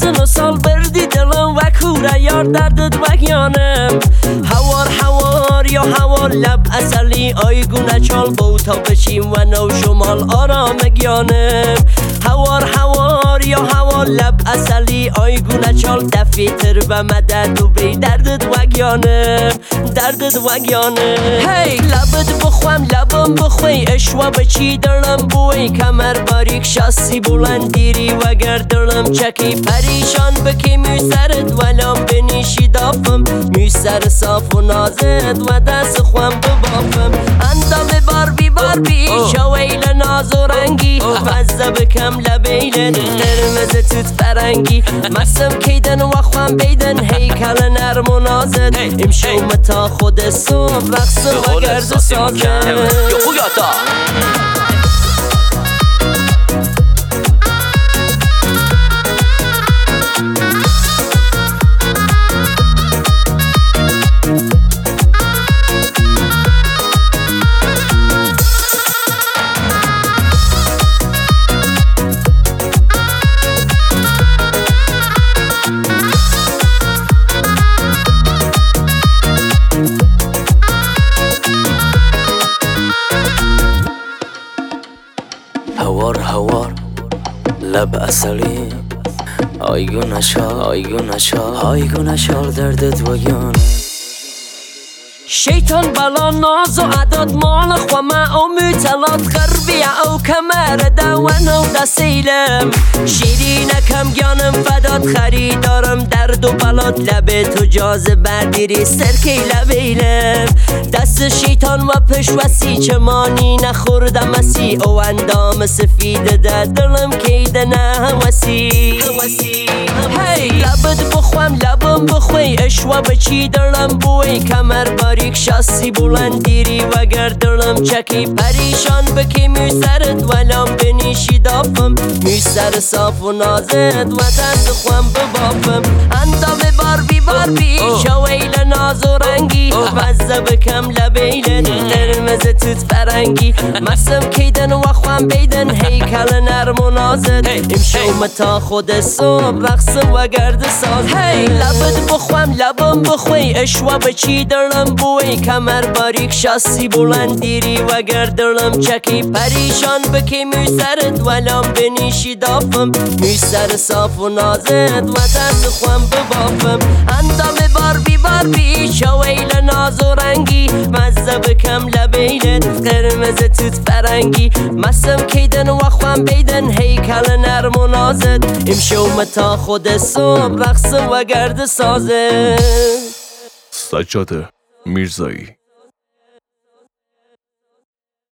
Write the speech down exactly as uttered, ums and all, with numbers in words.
سن و سال بردی دلم و کوره یار دردت وگیانم هوار هوار یا هوار لب اصلی آیگونه چال بوتا بشیم و نو شمال آرام گیانم هوار هوار یا هوار لب اصلی آیگونه چال دفیتر و مدد و بی دردت وگیانم دردت وگیانم هی لبت بخوام لبم بخوی اشوا بچی دلم بوی کمر باریک شاسی بلند دیری وگر دلم چکی پریشان بکی میسرت ولام بنیشی دافم میسر صاف و نازت و دست خوام ببافم اندام باربی باربی شویل ناز و رنگی مزه بکم لبیلن قرمز توت فرنگی مسم کیدن و خوام بیدن هیکل نرم و نازت امشو متا خود صبح رقص و گرد سازت هوار هوار لب اصلی آیگونه شال آیگونه شال آیگونه شال دردت وگیانه شیطان بلا ناز و عداد مال خوامه او میتلات غربی او کمر دوان و دسیلم شیرین کم گیانم فداد خریدارم درد و بلاد لب تو جاز بردیری سرکی لبیلم دست شیطان و پشوسی چمانی نخوردم اسی او اندام سفید ده دلم کیده نه هموسی هی لبت بخوام لبم بخوی اشوا بچی دلم بوی کمر باریک شاسی بلند دیری وگر دلم چکی پریشان بکی میسرت ولام بنیشی دافم میسر صاف و نازت و دست خوام ببافم اندام باربی باربی شویل ناز و رنگی مزه بکم لبیلن قرمز توت فرنگی مسم کیدن و خوام بیدن هیکل نرم و نازت امشو متا خود صبح رقص و گرد ساز هی لبت بخوام لبم بخوی اشوا بچی دلم بوی کمر باریک شاسی بلند دیری وگر دلم چکی پریشان بکی میسرت ولام بنیشی دافم میسر صاف و نازت و دست خوام ببافم اندام باربی باربی شویل ناز و رنگی مزه بکم لبیلت قرمز توت فرنگی مسم کیدن و خوام بیدن هیکل نرم و نازت امشو متا خود صبح رقص و گرد سازت سجاد میرزایی